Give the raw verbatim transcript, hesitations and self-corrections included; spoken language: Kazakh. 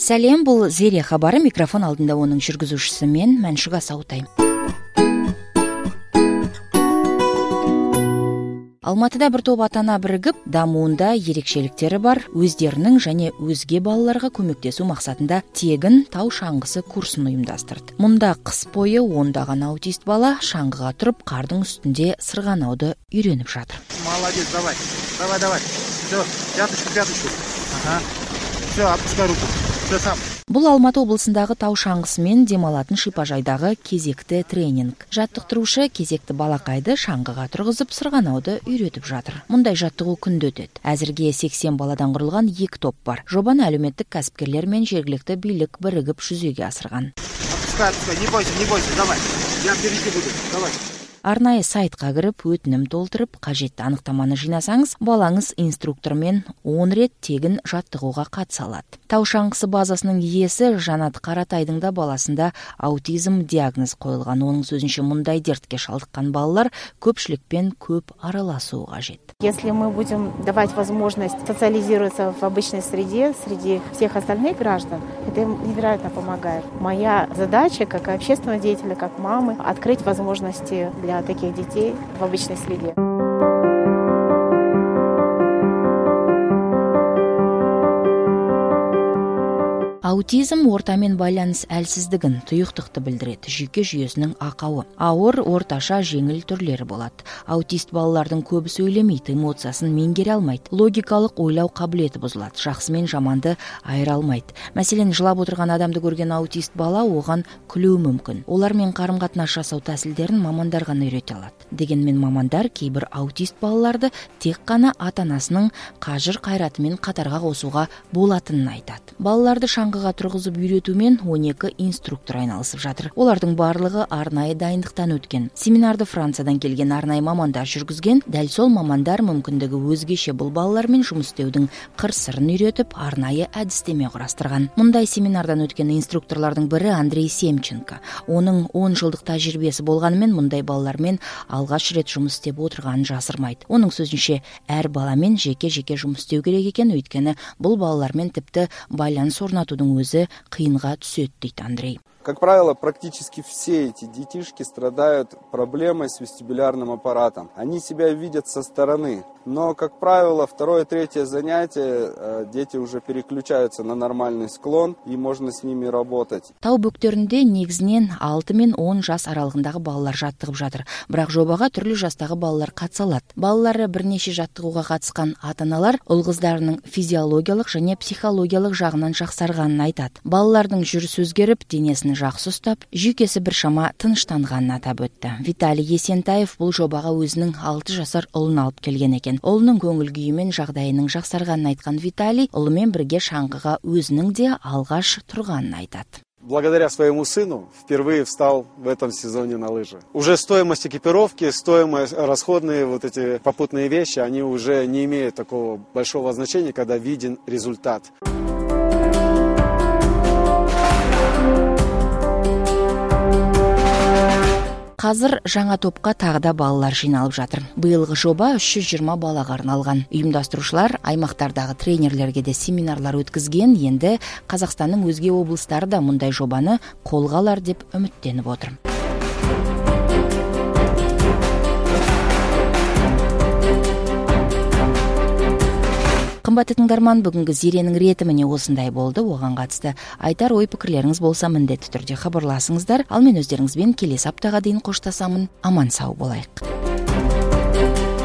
Сәлем, бұл Зере хабары, микрофон алдында оның жүргізушісі мен Мәншүк Асаутай. Алматыда бір топ ата-ана бірігіп, дамуында ерекшеліктері бар, өздерінің және өзге балаларға көмектесу мақсатында тегін тау шаңғысы курсын ұйымдастырды. Мұнда қыс бойы ондаған аутист бала шаңғыға тұрып, қардың үстінде сырғанауды үйреніп жатыр. Молодец, давай. Давай, давай. Все, пяточку, пяточку. Ага. Все, отпускай руку. Все сам. Бұл Алматы облысындағы тау шаңғысымен демалатын шипажайдағы кезекті тренинг. Жаттықтырушы кезекті балақайды шаңғыға тұрғызып сырғанауды үйретіп жатыр. Мұндай жаттығу күнде өтеді. Әзірге сексен баладан құрылған екі топ бар. Жобаны әлеуметтік кәсіпкерлер мен жергілікті билік бірігіп жүзеге асырған. Отпускай, отпускай, не бойся, не бойся, давай. Я впереди буду, давай. Арнайы сайтқа кіріп, өтінім толтырып, қажетті анықтаманы жинасаңыз, балаңыз инструктормен он рет тегін жаттығуға қатыса алады. Тау шаңғысы базасының иесі Жанат Қаратайдың да баласында аутизм диагноз қойылған. Оның сөзінше, мұндай дертке шалдыққан балалар көпшілікпен көп араласуы қажет. Если мы будем давать возможность социализироваться в обычной среде среди всех остальных граждан, это им невероятно помогает. Моя задача, как общественного деятеля, как мамы, открыть возможности для таких детей в обычной среде. Аутизм ортамен байланыс әлсіздігін, тұйықтықты білдіреді, жүйке жүйесінің ақауы. Ауыр, орташа, жеңіл түрлері болады. Аутист балалардың көбісі сөйлемейді, эмоциясын меңгере алмайды. Логикалық ойлау қабілеті бұзылады, жақсы мен жаманды айыра алмайды. Мәселен, жылап отырған адамды көрген аутист бала оған күлуі мүмкін. Олармен қарым-қатынас жасау тәсілдерін мамандар ғана үйрете алады. Дегенмен мамандар кейбір аутист балаларды тек қана ата-анасының қажыр қайратымен қатарға қосуға болатынын айтады. Балаларды шаңғыға тұрғызып үйретумен он екі инструктор айналысып жатыр. Олардың барлығы арнайы дайындықтан өткен. Семинарды Франциядан келген арнайы мамандар жүргізген. Дәл сол мамандар мүмкіндігі өзгеше бұл балалармен жұмыс істеудің қыр-сырын үйретіп, арнайы әдістеме құрастырған. Мұндай семинардан өткен инструкторлардың бірі Андрей Семченко. Оның он жылдық тәжірибесі болғанымен мұндай балалармен алғаш рет жұмыс істеп отырғанын жасырмайды. Оның сөзінше, әр баламен жеке-жеке жұмыс істеу керек екен, өйткені бұл балалармен тіпті байланыс орнатудың өзі қиынға түседі, дейді Андрей. Как правило, практически все эти детишки страдают проблемой с вестибулярным аппаратом. Они себя видят со стороны. Но, как правило, второе-третье занятие дети уже переключаются на нормальный склон, и можно с ними работать. Тау бөктерінде негізінен алты мен он жас аралығындағы балалар жаттығып жатыр. Бірақ жобаға түрлі жастағы балалар қатыса алады. Балалары бірнеше жаттығуға қатысқан ата-аналар ұл-қыздарының физиологиялық және психологиялық жағынан жақсарғанын айтады. Балалардың жүрісі өзгеріп, денесін жақсы ұстап, жүйкесі біршама тыныштанғанын атап өтті. Виталий Есентаев бұл жобаға өзінің алты жасар ұлын алып келген екен. Ұлының көңіл күйі мен жағдайының жақсарғанын айтқан Виталий, ұлымен бірге шаңғыға өзінің де алғаш тұрғанын айтады. Благодаря своему сыну впервые встал в этом сезоне на лыжи. Уже стоимость экипировки, стоимость расходные вот эти попутные вещи, они уже не имеют такого большого значения, когда виден результат. Қазір жаңа топқа тағда балалар жиналып жатыр. Биылғы жоба үш жүз жиырма балаға арналған. Ұйымдастырушылар аймақтардағы тренерлерге де семинарлар өткізген. Енді Қазақстанның өзге облыстары да мұндай жобаны қолға алар деп үміттеніп отыр. Қымбатты тыңдарман, бүгінгі Зеренің реті міне осындай болды. Оған қатысты айтар ой пікірлеріңіз болса міндетті түрде хабарласыңыздар. Ал мен өздеріңізбен келесі аптаға дейін қоштасамын. Аман сау болайық.